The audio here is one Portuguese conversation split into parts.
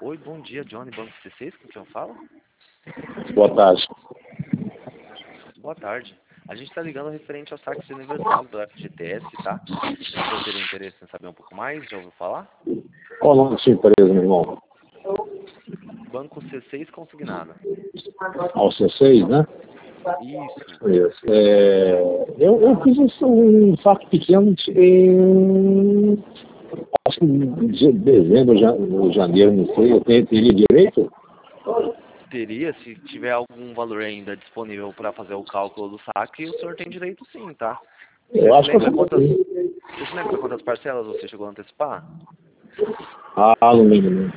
Oi, bom dia, Johnny, Banco C6, com quem eu falo? Boa tarde. Boa tarde. A gente está ligando referente ao saque de aniversário do FGTS, tá? Você teria interesse em saber um pouco mais? Já ouviu falar? Qual o nome da sua empresa, meu irmão? Banco C6 Consignado. Ao C6, né? Isso. Isso. Eu fiz um saque pequeno em, acho que em dezembro, janeiro, não sei. Eu teria direito? Teria, se tiver algum valor ainda disponível para fazer o cálculo do saque, o senhor tem direito sim, tá? Eu acho que eu Você se lembra quantas parcelas você chegou a antecipar? não lembro.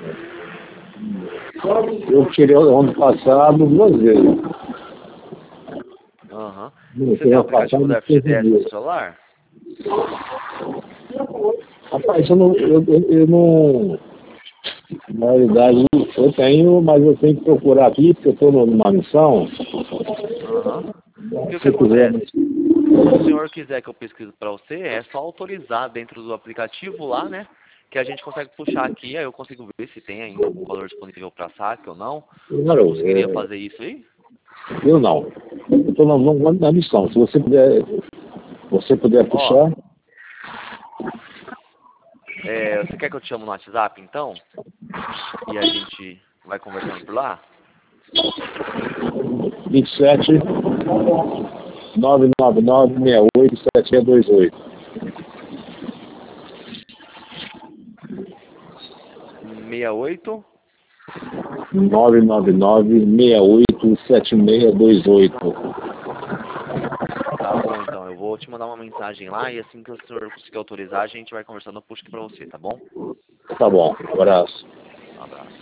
Eu tirei o ano passado 2 vezes. Aham. No Você tem o ano aplicativo passado, do 15 FGTS no dias. celular? Rapaz, eu não. Na realidade, eu tenho, mas eu tenho que procurar aqui, porque eu estou numa missão. Aham. Porque o que Se quiser. acontece? Se o senhor quiser que eu pesquise para você, é só autorizar dentro do aplicativo lá, né? Que a gente consegue puxar aqui, aí eu consigo ver se tem ainda algum valor disponível para saque ou não. O senhor Claro, conseguiria fazer isso aí? eu não. Eu estou na missão. Se você puder Ó, puxar, você quer que eu te chame no WhatsApp então? E a gente vai conversando por lá? 27 999 68 7628. 68? 999 68 7628. Tá bom então, eu vou te mandar uma mensagem lá e assim que o senhor conseguir autorizar, a gente vai conversando, eu puxo aqui pra você, tá bom? Tá bom, abraço. Um abraço.